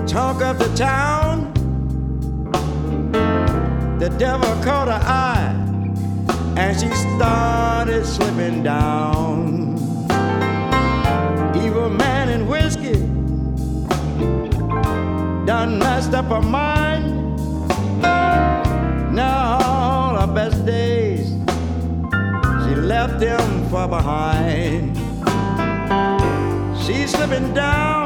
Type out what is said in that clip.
talk of the town. The devil caught her eye and she started slipping down. Evil man in whiskey done messed up her mind. Now all her best days she left them far behind. She's slipping down